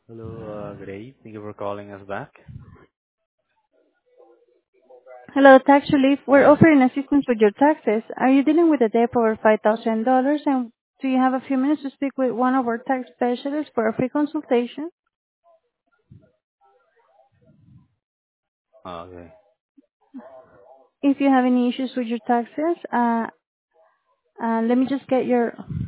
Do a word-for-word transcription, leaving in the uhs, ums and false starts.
Hello, uh, good day. Thank you for calling us back. Hello, Tax Relief. We're offering assistance with your taxes. Are you dealing with a debt over five thousand dollars and do you have a few minutes to speak with one of our tax specialists for a free consultation? Uh, Okay. If you have any issues with your taxes, uh, uh, let me just get your